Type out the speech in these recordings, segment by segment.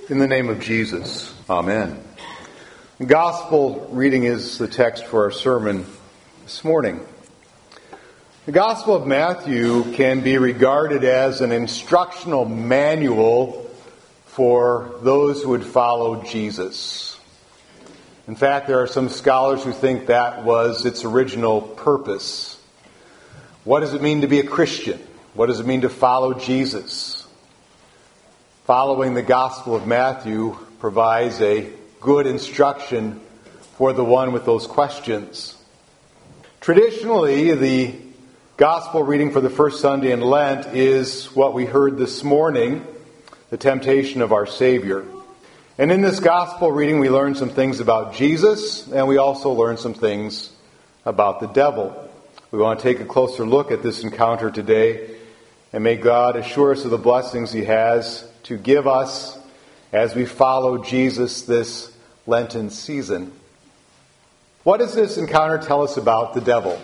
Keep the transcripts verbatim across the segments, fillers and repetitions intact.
In the name of Jesus, amen. The gospel reading is the text for our sermon this morning. The Gospel of Matthew can be regarded as an instructional manual for those who would follow Jesus. In fact, there are some scholars who think that was its original purpose. What does it mean to be a Christian? What does it mean to follow Jesus? Following the Gospel of Matthew provides a good instruction for the one with those questions. Traditionally, the Gospel reading for the first Sunday in Lent is what we heard this morning, the temptation of our Savior. And in this Gospel reading, we learn some things about Jesus, and we also learn some things about the devil. We want to take a closer look at this encounter today, and may God assure us of the blessings He has to give us as we follow Jesus this Lenten season. What does this encounter tell us about the devil?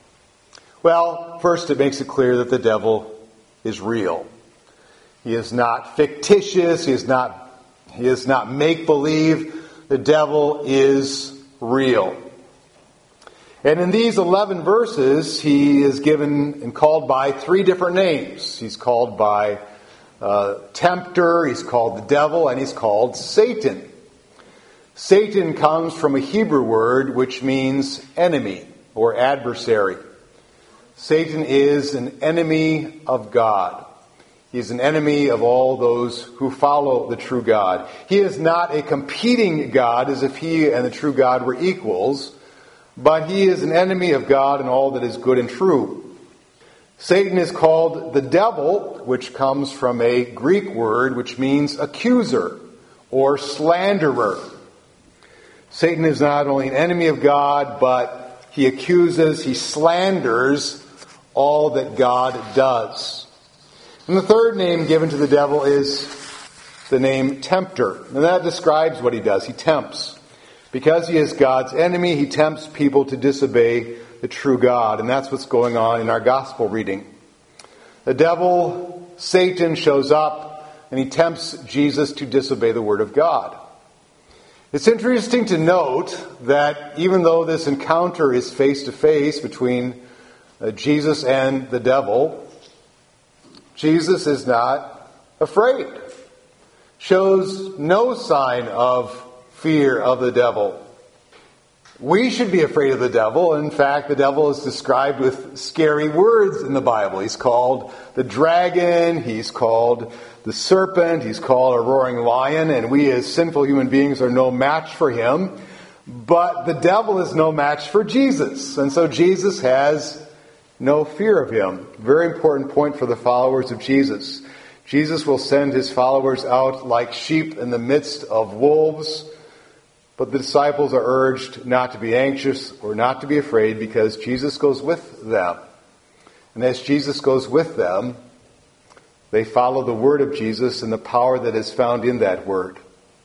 Well, first it makes it clear that the devil is real. He is not fictitious. He is not, he is not make-believe. The devil is real. And in these eleven verses, he is given and called by three different names. He's called by Uh, tempter, he's called the devil, and he's called Satan. Satan comes from a Hebrew word which means enemy or adversary. Satan is an enemy of God. He is an enemy of all those who follow the true God. He is not a competing God as if he and the true God were equals, but he is an enemy of God and all that is good and true. Satan is called the devil, which comes from a Greek word which means accuser or slanderer. Satan is not only an enemy of God, but he accuses, he slanders all that God does. And the third name given to the devil is the name tempter. And that describes what he does. He tempts. Because he is God's enemy, he tempts people to disobey the true God. And that's what's going on in our gospel reading. The devil, Satan, shows up and he tempts Jesus to disobey the word of God. It's interesting to note that even though this encounter is face to face between uh, Jesus and the devil, Jesus is not afraid. Shows no sign of fear of the devil. We should be afraid of the devil. In fact, the devil is described with scary words in the Bible. He's called the dragon, he's called the serpent, he's called a roaring lion, and we as sinful human beings are no match for him. But the devil is no match for Jesus. And so Jesus has no fear of him. Very important point for the followers of Jesus. Jesus will send his followers out like sheep in the midst of wolves. But the disciples are urged not to be anxious or not to be afraid because Jesus goes with them. And as Jesus goes with them, they follow the word of Jesus and the power that is found in that word.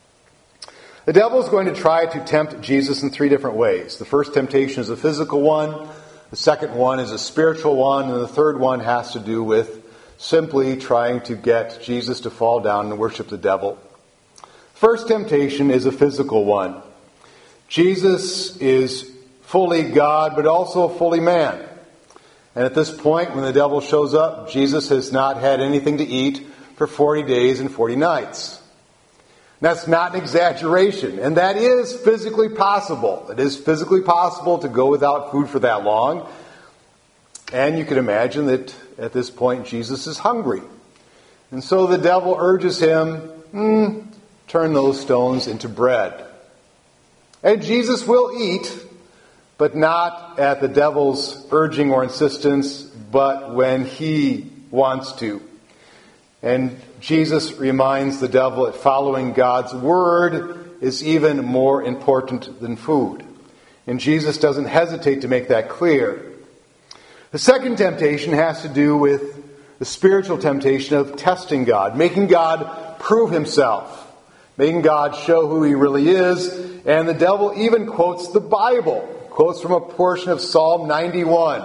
The devil is going to try to tempt Jesus in three different ways. The first temptation is a physical one. The second one is a spiritual one. And the third one has to do with simply trying to get Jesus to fall down and worship the devil. First temptation is a physical one. Jesus is fully God, but also fully man. And at this point, when the devil shows up, Jesus has not had anything to eat for forty days and forty nights. That's not an exaggeration, and that is physically possible. It is physically possible to go without food for that long. And you can imagine that at this point, Jesus is hungry. And so the devil urges him, hmm, turn those stones into bread. And Jesus will eat, but not at the devil's urging or insistence, but when he wants to. And Jesus reminds the devil that following God's word is even more important than food. And Jesus doesn't hesitate to make that clear. The second temptation has to do with the spiritual temptation of testing God, making God prove himself. Making God show who he really is. And the devil even quotes the Bible. Quotes from a portion of Psalm ninety-one.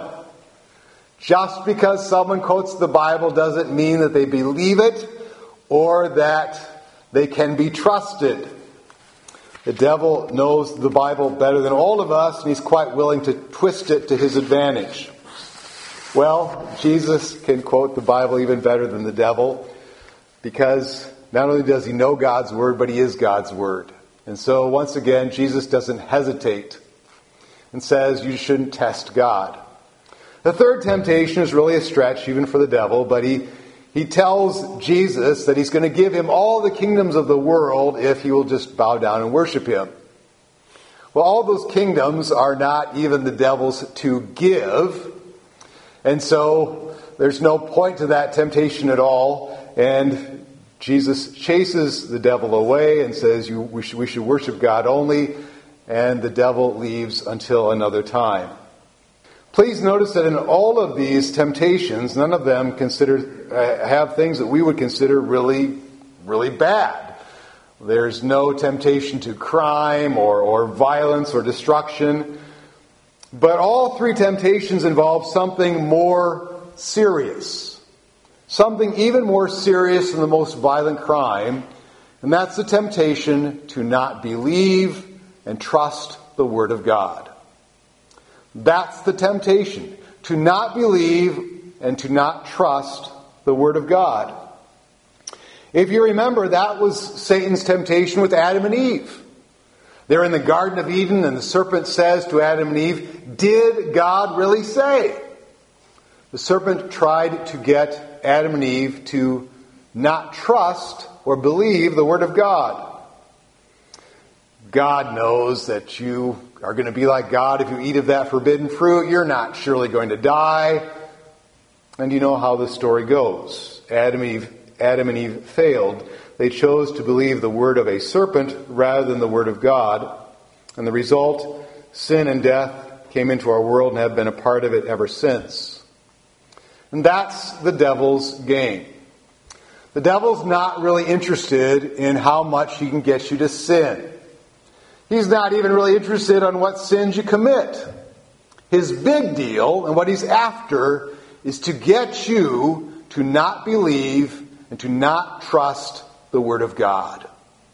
Just because someone quotes the Bible doesn't mean that they believe it or that They can be trusted. The devil knows the Bible better than all of us, and he's quite willing to twist it to his advantage. Well, Jesus can quote the Bible even better than the devil, because not only does he know God's Word, but he is God's Word. And so, once again, Jesus doesn't hesitate and says you shouldn't test God. The third temptation is really a stretch, even for the devil, but he, he tells Jesus that he's going to give him all the kingdoms of the world if he will just bow down and worship him. Well, all those kingdoms are not even the devil's to give, and so there's no point to that temptation at all, and Jesus chases the devil away and says you, we, should, we should worship God only, and the devil leaves until another time. Please notice that in all of these temptations, none of them consider uh, have things that we would consider really, really bad. There's no temptation to crime or, or violence or destruction. But all three temptations involve something more serious. Something even more serious than the most violent crime. And that's the temptation to not believe and trust the Word of God. That's the temptation, to not believe and to not trust the Word of God. If you remember, that was Satan's temptation with Adam and Eve. They're in the Garden of Eden, and the serpent says to Adam and Eve, "Did God really say?" The serpent tried to get Adam and Eve to not trust or believe the Word of God. God knows that you are going to be like God if you eat of that forbidden fruit. You're not surely going to die. And you know how the story goes. Adam and Eve, Adam and Eve failed. They chose to believe the word of a serpent rather than the Word of God. And the result, sin and death came into our world and have been a part of it ever since. And that's the devil's game. The devil's not really interested in how much he can get you to sin. He's not even really interested on what sins you commit. His big deal and what he's after is to get you to not believe and to not trust the Word of God.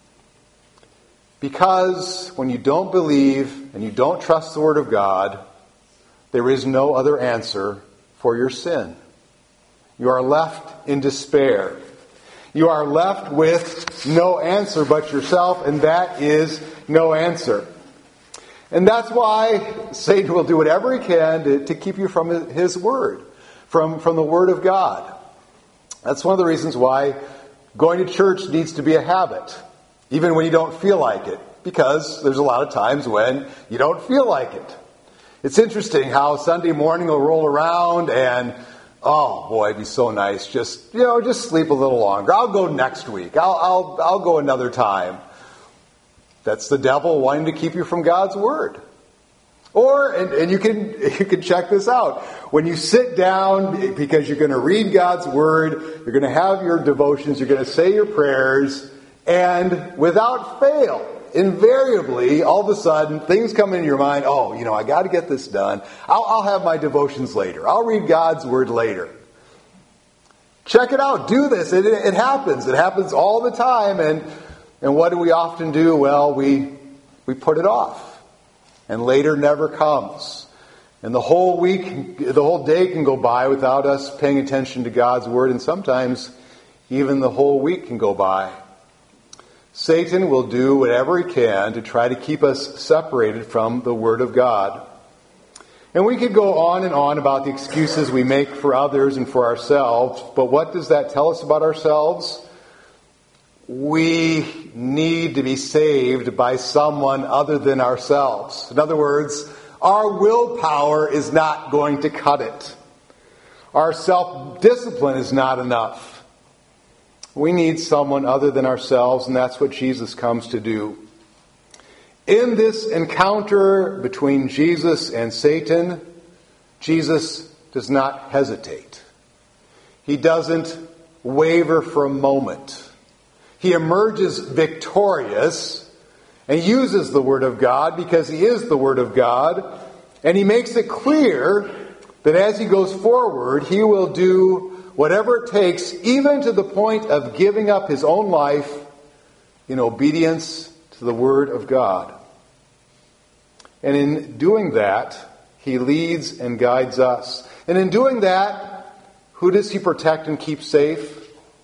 Because when you don't believe and you don't trust the Word of God, there is no other answer for your sin. You are left in despair. You are left with no answer but yourself, and that is no answer. And that's why Satan will do whatever he can to, to keep you from his word, from, from the Word of God. That's one of the reasons why going to church needs to be a habit, even when you don't feel like it, because there's a lot of times when you don't feel like it. It's interesting how Sunday morning will roll around and, oh boy, it'd be so nice. Just, you know, just sleep a little longer. I'll go next week. I'll, I'll, I'll go another time. That's the devil wanting to keep you from God's Word. Or, and, and you can you can check this out. When you sit down, because you're going to read God's Word, you're going to have your devotions, you're going to say your prayers, and without fail, invariably, all of a sudden, things come into your mind. Oh, you know, I got to get this done. I'll, I'll have my devotions later. I'll read God's Word later. Check it out. Do this. It, it happens. It happens all the time. And and what do we often do? Well, we we put it off. And later never comes. And the whole week, the whole day can go by without us paying attention to God's Word. And sometimes even the whole week can go by. Satan will do whatever he can to try to keep us separated from the Word of God. And we could go on and on about the excuses we make for others and for ourselves, but what does that tell us about ourselves? We need to be saved by someone other than ourselves. In other words, our willpower is not going to cut it. Our self-discipline is not enough. We need someone other than ourselves, and that's what Jesus comes to do. In this encounter between Jesus and Satan, Jesus does not hesitate. He doesn't waver for a moment. He emerges victorious and uses the Word of God because he is the Word of God. And he makes it clear that as he goes forward, he will do whatever it takes, even to the point of giving up his own life, in obedience to the Word of God. And in doing that, He leads and guides us. And in doing that, who does He protect and keep safe?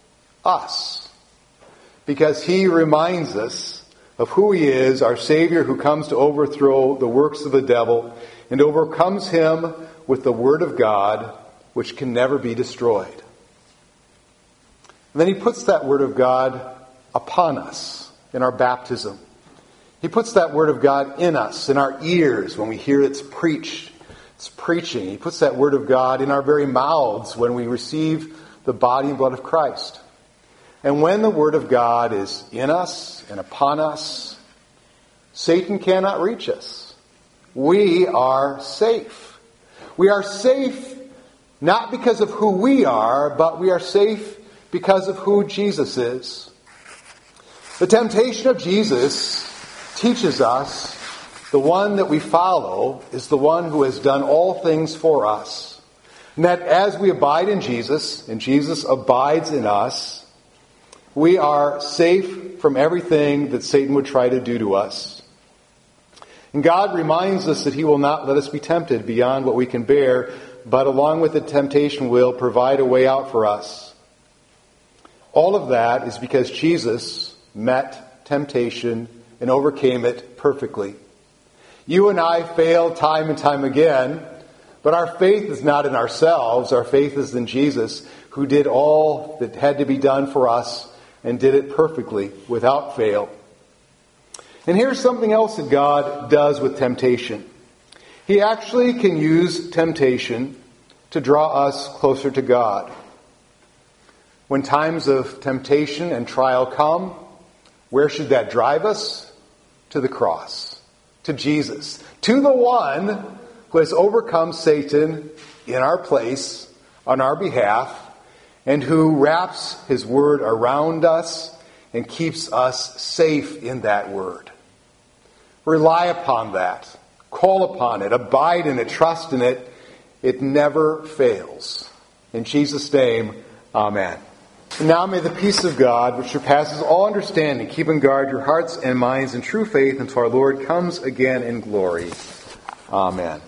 Us. Because He reminds us of who He is, our Savior who comes to overthrow the works of the devil and overcomes him with the Word of God, which can never be destroyed. And then He puts that Word of God upon us in our baptism. He puts that Word of God in us, in our ears when we hear it's preached. It's preaching. He puts that Word of God in our very mouths when we receive the body and blood of Christ. And when the Word of God is in us and upon us, Satan cannot reach us. We are safe. We are safe not because of who we are, but we are safe because of who Jesus is. The temptation of Jesus teaches us the one that we follow is the one who has done all things for us. And that as we abide in Jesus, and Jesus abides in us, we are safe from everything that Satan would try to do to us. And God reminds us that He will not let us be tempted beyond what we can bear, but along with the temptation will provide a way out for us. All of that is because Jesus met temptation and overcame it perfectly. You and I fail time and time again, but our faith is not in ourselves. Our faith is in Jesus, who did all that had to be done for us and did it perfectly, without fail. And here's something else that God does with temptation. He actually can use temptation to draw us closer to God. When times of temptation and trial come, where should that drive us? To the cross. To Jesus. To the one who has overcome Satan in our place, on our behalf, and who wraps His Word around us and keeps us safe in that Word. Rely upon that. Call upon it. Abide in it. Trust in it. It never fails. In Jesus' name, amen. And now may the peace of God, which surpasses all understanding, keep and guard your hearts and minds in true faith until our Lord comes again in glory. Amen.